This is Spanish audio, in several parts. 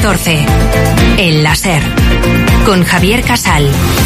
14. El láser. Con Javier Casal.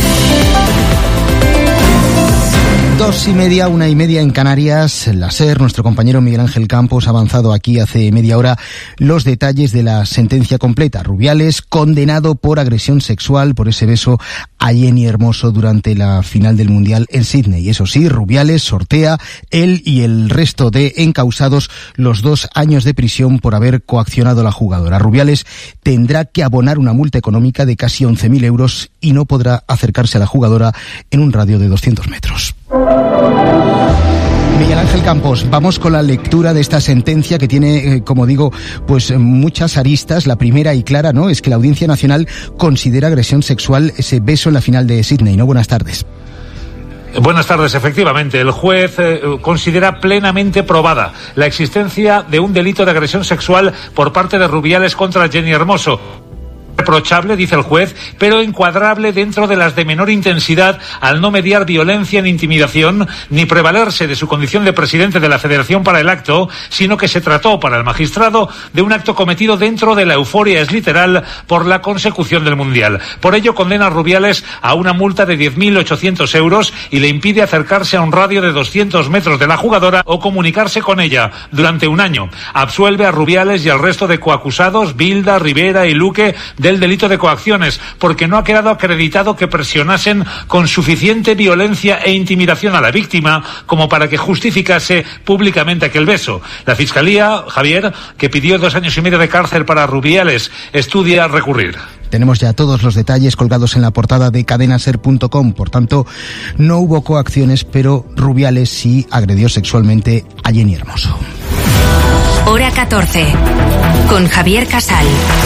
2:30, 1:30 en Canarias. La SER, nuestro compañero Miguel Ángel Campos ha avanzado aquí hace media hora los detalles de la sentencia completa. Rubiales condenado por agresión sexual por ese beso a Jenny Hermoso durante la final del Mundial en Sydney. Eso sí, Rubiales sortea, él y el resto de encausados, los 2 años de prisión por haber coaccionado a la jugadora. Rubiales tendrá que abonar una multa económica de casi 11.000 euros y no podrá acercarse a la jugadora en un radio de 200 metros. Miguel Ángel Campos, vamos con la lectura de esta sentencia que tiene, como digo, pues muchas aristas. La primera y clara, ¿no?, es que la Audiencia Nacional considera agresión sexual ese beso en la final de Sydney, ¿no? Buenas tardes. Buenas tardes, efectivamente. El juez considera plenamente probada la existencia de un delito de agresión sexual por parte de Rubiales contra Jenny Hermoso. Reprochable, dice el juez, pero encuadrable dentro de las de menor intensidad al no mediar violencia ni intimidación, ni prevalerse de su condición de presidente de la Federación para el acto, sino que se trató para el magistrado de un acto cometido dentro de la euforia, es literal, por la consecución del Mundial. Por ello condena a Rubiales a una multa de 10.800 euros y le impide acercarse a un radio de 200 metros de la jugadora o comunicarse con ella durante 1 año. Absuelve a Rubiales y al resto de coacusados, Bilda, Rivera y Luque, del delito de coacciones, porque no ha quedado acreditado que presionasen con suficiente violencia e intimidación a la víctima como para que justificase públicamente aquel beso. La Fiscalía, Javier, que pidió 2 años y medio de cárcel para Rubiales, estudia recurrir. Tenemos ya todos los detalles colgados en la portada de cadenaser.com. Por tanto, no hubo coacciones, pero Rubiales sí agredió sexualmente a Jenny Hermoso. Hora 14. Con Javier Casal.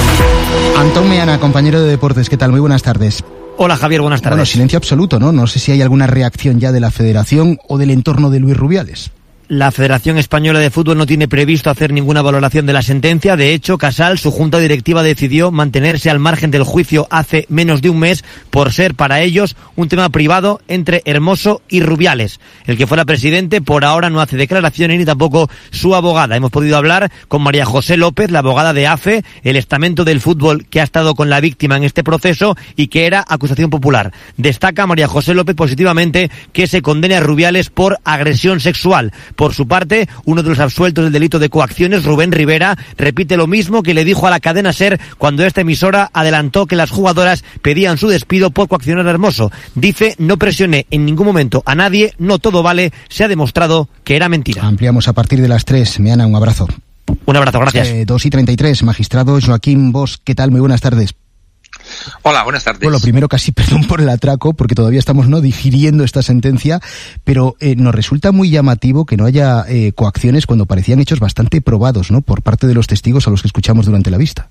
Antón Meana, compañero de deportes, ¿qué tal? Muy buenas tardes. Hola Javier, buenas tardes. Bueno, silencio absoluto, ¿no? No sé si hay alguna reacción ya de la Federación o del entorno de Luis Rubiales. La Federación Española de Fútbol no tiene previsto hacer ninguna valoración de la sentencia. De hecho, Casal, su junta directiva, decidió mantenerse al margen del juicio hace menos de un mes por ser para ellos un tema privado entre Hermoso y Rubiales. El que fuera presidente por ahora no hace declaraciones ni tampoco su abogada. Hemos podido hablar con María José López, la abogada de AFE, el estamento del fútbol que ha estado con la víctima en este proceso y que era acusación popular. Destaca María José López positivamente que se condene a Rubiales por agresión sexual. Por su parte, uno de los absueltos del delito de coacciones, Rubén Rivera, repite lo mismo que le dijo a la cadena SER cuando esta emisora adelantó que las jugadoras pedían su despido por coaccionar a Hermoso. Dice, no presioné en ningún momento a nadie, no todo vale, se ha demostrado que era mentira. Ampliamos a partir de las 3. Meana, un abrazo. Un abrazo, gracias. 2:33, magistrado Joaquín Bosch, ¿qué tal? Muy buenas tardes. Hola, buenas tardes. Bueno, primero casi perdón por el atraco, porque todavía estamos digiriendo esta sentencia, pero nos resulta muy llamativo que no haya coacciones cuando parecían hechos bastante probados, ¿no?, por parte de los testigos a los que escuchamos durante la vista.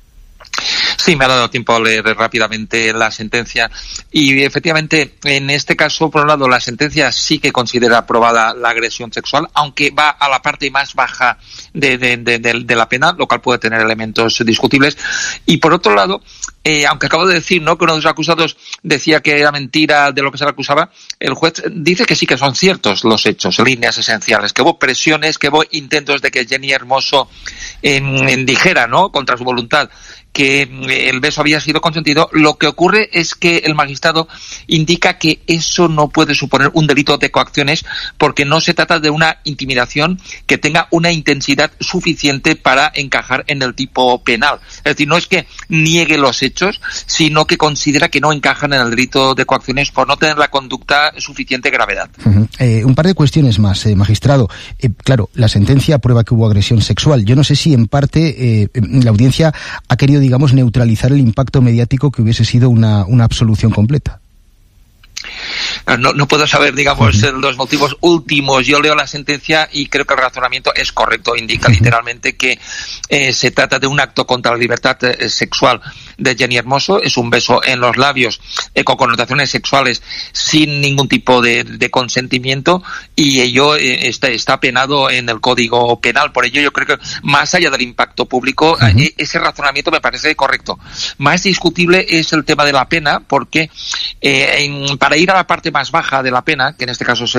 Sí, me ha dado tiempo a leer rápidamente la sentencia y efectivamente en este caso, por un lado, la sentencia sí que considera aprobada la agresión sexual, aunque va a la parte más baja de la pena, lo cual puede tener elementos discutibles. Y por otro lado, aunque acabo de decir, ¿no?, que uno de los acusados decía que era mentira de lo que se le acusaba, el juez dice que sí que son ciertos los hechos, líneas esenciales, que hubo presiones, que hubo intentos de que Jenny Hermoso dijera, ¿no?, contra su voluntad, que el beso había sido consentido. Lo que ocurre es que el magistrado indica que eso no puede suponer un delito de coacciones porque no se trata de una intimidación que tenga una intensidad suficiente para encajar en el tipo penal. Es decir, no es que niegue los hechos, sino que considera que no encajan en el delito de coacciones por no tener la conducta suficiente gravedad. Un par de cuestiones más, magistrado. Claro, la sentencia prueba que hubo agresión sexual. Yo no sé si en parte la audiencia ha querido, digamos, neutralizar el impacto mediático que hubiese sido una absolución completa. No puedo saber, digamos, los motivos últimos. Yo leo la sentencia y creo que el razonamiento es correcto. Indica literalmente que se trata de un acto contra la libertad sexual de Jenny Hermoso. Es un beso en los labios con connotaciones sexuales sin ningún tipo de consentimiento y ello está penado en el Código Penal. Por ello yo creo que más allá del impacto público, ese razonamiento me parece correcto. Más discutible es el tema de la pena porque para ir a la parte más baja de la pena, que en este caso